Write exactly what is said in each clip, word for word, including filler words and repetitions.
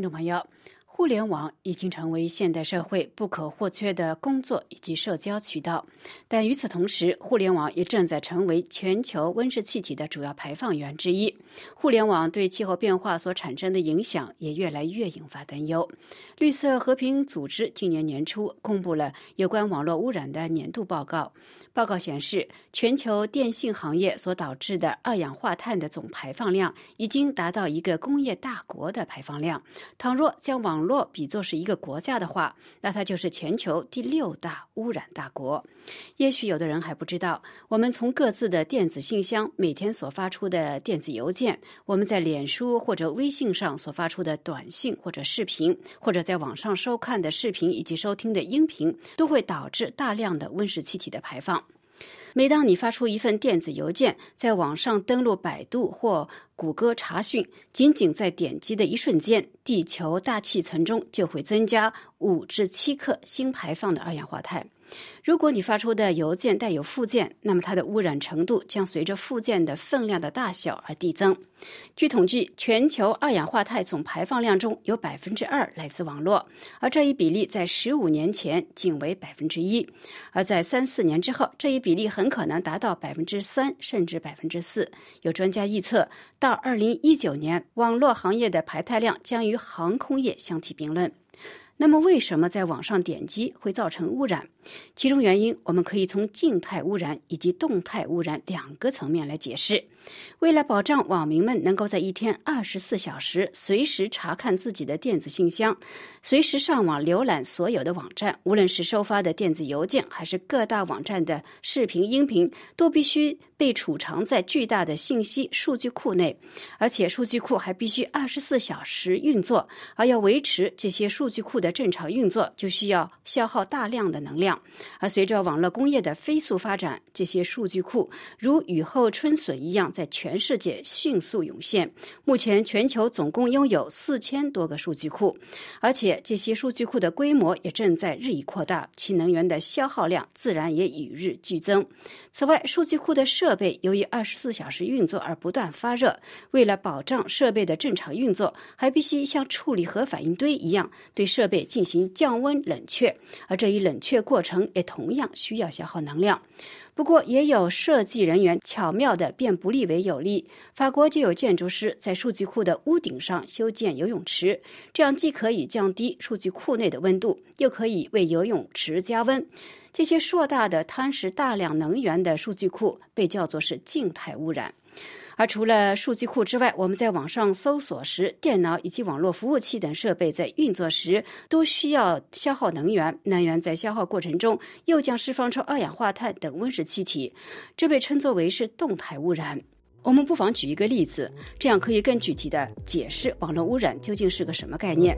众朋友，互联网已经成为现代社会不可或缺的工作以及社交渠道，但与此同时，互联网也正在成为全球温室气体的主要排放源之一。互联网对气候变化所产生的影响也越来越引发担忧。绿色和平组织今年年初公布了有关网络污染的年度报告。报告显示，全球电信行业所导致的二氧化碳的总排放量已经达到一个工业大国的排放量。倘若将网络比作是一个国家的话，那它就是全球第六大污染大国。也许有的人还不知道，我们从各自的电子信箱每天所发出的电子邮件，我们在脸书或者微信上所发出的短信或者视频，或者在网上收看的视频以及收听的音频，都会导致大量的温室气体的排放。每当你发出一份电子邮件，在网上登录百度或谷歌查询，仅仅在点击的一瞬间，地球大气层中就会增加五至七克新排放的二氧化碳。如果你发出的邮件带有附件，那么它的污染程度将随着附件的分量的大小而递增。据统计，全球二氧化碳总排放量中有百分之二来自网络，而这一比例在十五年前仅为百分之一，而在三四年之后，这一比例很可能达到百分之三甚至百分之四。有专家预测，到二零一九年，网络行业的排碳量将与航空业相提并论。那么为什么在网上点击会造成污染？其中原因我们可以从静态污染以及动态污染两个层面来解释。为了保障网民们能够在一天二十四小时随时查看自己的电子信箱，随时上网浏览所有的网站，无论是收发的电子邮件还是各大网站的视频音频，都必须被储藏在巨大的信息数据库内，而且数据库还必须二十四小时运作，而要维持这些数据库的正常运作，就需要消耗大量的能量。而随着网络工业的飞速发展，这些数据库如雨后春笋一样在全世界迅速涌现。目前全球总共拥有四千多个数据库，而且这些数据库的规模也正在日益扩大，其能源的消耗量自然也与日俱增。此外，数据库的设备由于二十四小时运作而不断发热，为了保障设备的正常运作，还必须像处理核反应堆一样对设备进行降温冷却，而这一冷却过程也同样需要消耗能量。不过也有设计人员巧妙地变不利为有利。法国就有建筑师在数据库的屋顶上修建游泳池，这样既可以降低数据库内的温度，又可以为游泳池加温。这些硕大的贪食大量能源的数据库被叫做是静态污染。而除了数据库之外，我们在网上搜索时，电脑以及网络服务器等设备在运作时都需要消耗能源，能源在消耗过程中又将释放出二氧化碳等温室气体，这被称作为是动态污染。我们不妨举一个例子，这样可以更具体地解释网络污染究竟是个什么概念。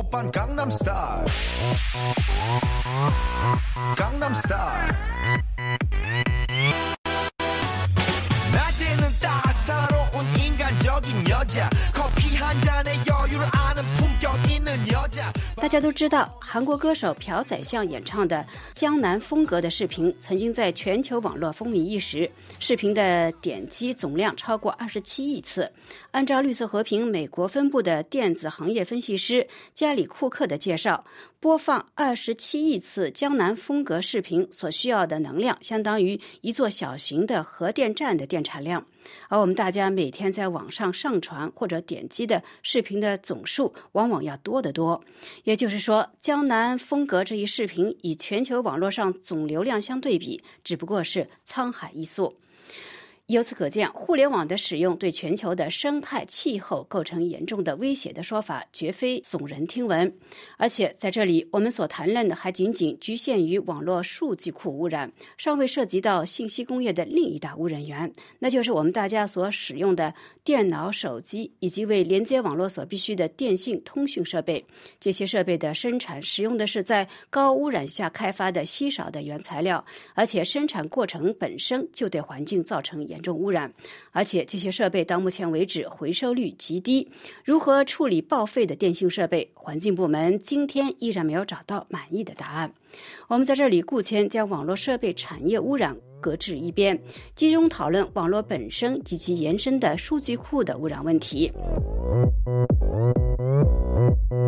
大家都知道，韩国歌手朴宰相演唱的《江南风格》的视频曾经在全球网络风靡一时，视频的点击总量超过二十七亿次。按照绿色和平美国分部的电子行业分析师加里库克的介绍，播放二十七亿次《江南风格》视频所需要的能量，相当于一座小型的核电站的电产量。而我们大家每天在网上上传或者点击的视频的总数往往要多得多。也就是说，江南风格这一视频与全球网络上总流量相对比，只不过是沧海一粟。由此可见，互联网的使用对全球的生态气候构成严重的威胁的说法绝非耸人听闻。而且在这里，我们所谈论的还仅仅局限于网络数据库污染，尚未涉及到信息工业的另一大污染源，那就是我们大家所使用的电脑、手机以及为连接网络所必须的电信通讯设备。这些设备的生产使用的是在高污染下开发的稀少的原材料，而且生产过程本身就对环境造成严重污染，而且这些设备到目前为止回收率极低。如何处理报废的电信设备，环境部门今天依然没有找到满意的答案。我们在这里姑且将网络设备产业污染搁置一边，集中讨论网络本身及其延伸的数据库的污染问题。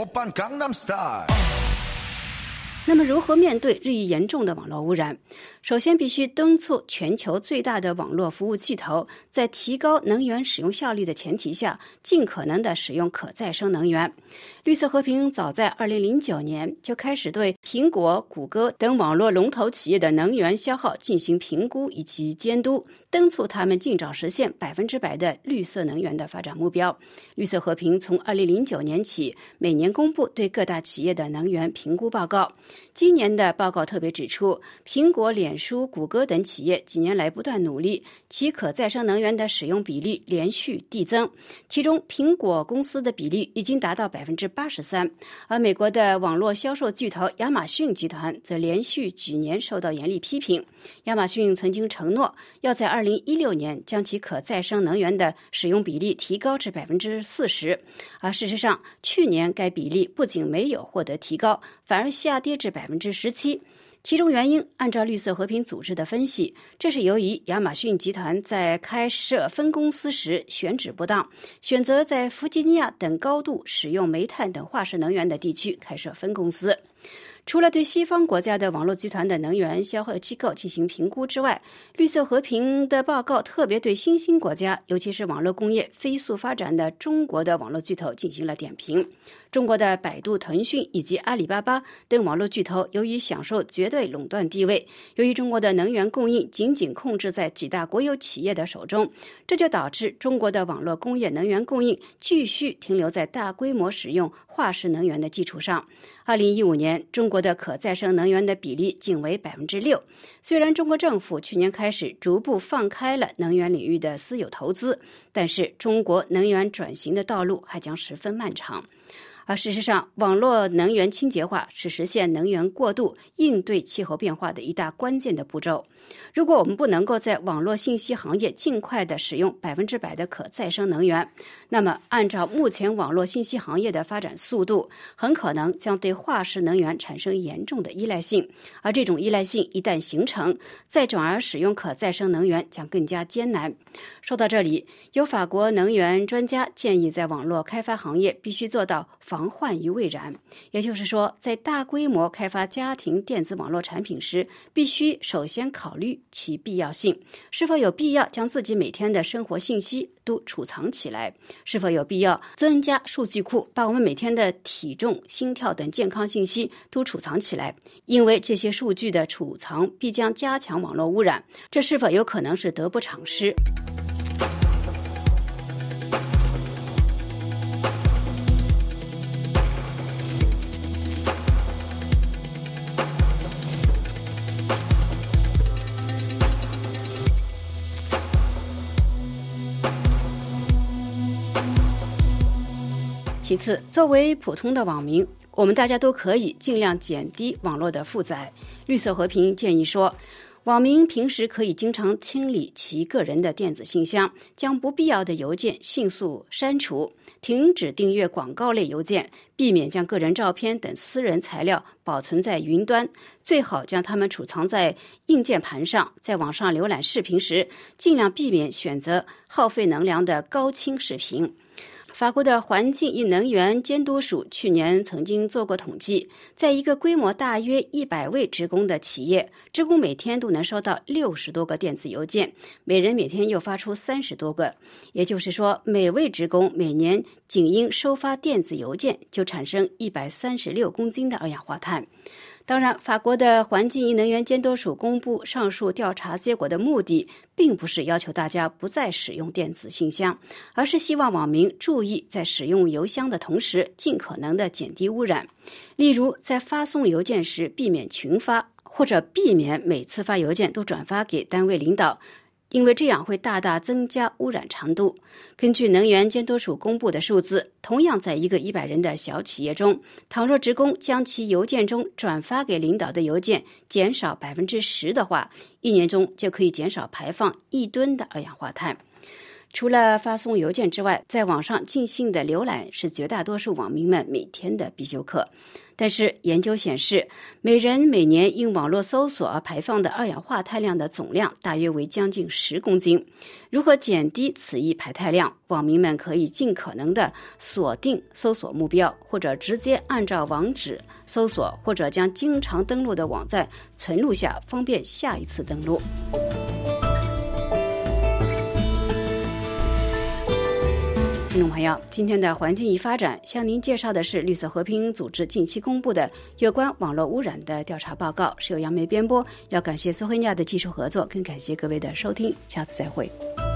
오빤 강남스타일。 那么如何面对日益严重的网络污染？首先必须敦促全球最大的网络服务巨头在提高能源使用效率的前提下，尽可能的使用可再生能源。绿色和平早在二零零九年就开始对苹果、谷歌等网络龙头企业的能源消耗进行评估以及监督，敦促他们尽早实现百分之百的绿色能源的发展目标。绿色和平从二零零九年起每年公布对各大企业的能源评估报告。今年的报告特别指出，苹果、脸书、谷歌等企业几年来不断努力，其可再生能源的使用比例连续递增，其中苹果公司的比例已经达到百分之八十三，而美国的网络销售巨头亚马逊集团则连续几年受到严厉批评。亚马逊曾经承诺要在二零一六年将其可再生能源的使用比例提高至百分之四十，而事实上，去年该比例不仅没有获得提高，反而下跌至百分之十七。其中原因，按照绿色和平组织的分析，这是由于亚马逊集团在开设分公司时选址不当，选择在弗吉尼亚等高度使用煤炭等化石能源的地区开设分公司。除了对西方国家的网络集团的能源消耗机构进行评估之外，绿色和平的报告特别对新兴国家，尤其是网络工业飞速发展的中国的网络巨头进行了点评。中国的百度、腾讯以及阿里巴巴等网络巨头由于享受绝对垄断地位，由于中国的能源供应仅仅控制在几大国有企业的手中，这就导致中国的网络工业能源供应继续停留在大规模使用化石能源的基础上。二零一五年，中国的可再生能源的比例仅为百分之六。虽然中国政府去年开始逐步放开了能源领域的私有投资，但是中国能源转型的道路还将十分漫长。而事实上，网络能源清洁化是实现能源过渡、应对气候变化的一大关键的步骤。如果我们不能够在网络信息行业尽快的使用百分之百的可再生能源，那么按照目前网络信息行业的发展速度，很可能将对化石能源产生严重的依赖性。而这种依赖性一旦形成，再转而使用可再生能源将更加艰难。说到这里，有法国能源专家建议，在网络开发行业必须做到防患于未然，也就是说，在大规模开发家庭电子网络产品时，必须首先考虑其必要性，是否有必要将自己每天的生活信息都储藏起来，是否有必要增加数据库，把我们每天的体重、心跳等健康信息都储藏起来，因为这些数据的储藏必将加强网络污染，这是否有可能是得不偿失？其次，作为普通的网民，我们大家都可以尽量减低网络的负载。绿色和平建议说，网民平时可以经常清理其个人的电子信箱，将不必要的邮件迅速删除，停止订阅广告类邮件，避免将个人照片等私人材料保存在云端，最好将它们储藏在硬件盘上。在网上浏览视频时，尽量避免选择耗费能量的高清视频。法国的环境与能源监督署去年曾经做过统计，在一个规模大约一百位职工的企业，职工每天都能收到六十多个电子邮件，每人每天又发出三十多个，也就是说，每位职工每年仅因收发电子邮件就产生一百三十六公斤的二氧化碳。当然，法国的环境与能源监督署公布上述调查结果的目的，并不是要求大家不再使用电子信箱，而是希望网民注意在使用邮箱的同时，尽可能的减低污染。例如，在发送邮件时，避免群发，或者避免每次发邮件都转发给单位领导，因为这样会大大增加污染程度。根据能源监督署公布的数字，同样在一个一百人的小企业中，倘若职工将其邮件中转发给领导的邮件减少百分之十的话，一年中就可以减少排放一吨的二氧化碳。 除了发送邮件之外，在网上尽兴的浏览是绝大多数网民们每天的必修课。但是研究显示，每人每年因网络搜索而排放的二氧化碳量的总量大约为将近十公斤。如何减低此一排碳量？网民们可以尽可能的锁定搜索目标，或者直接按照网址搜索，或者将经常登录的网站存录下，方便下一次登录。听众朋友，今天的环境与发展向您介绍的是绿色和平组织近期公布的有关网络污染的调查报告，是由杨梅编播。要感谢苏黑亚的技术合作，更感谢各位的收听，下次再会。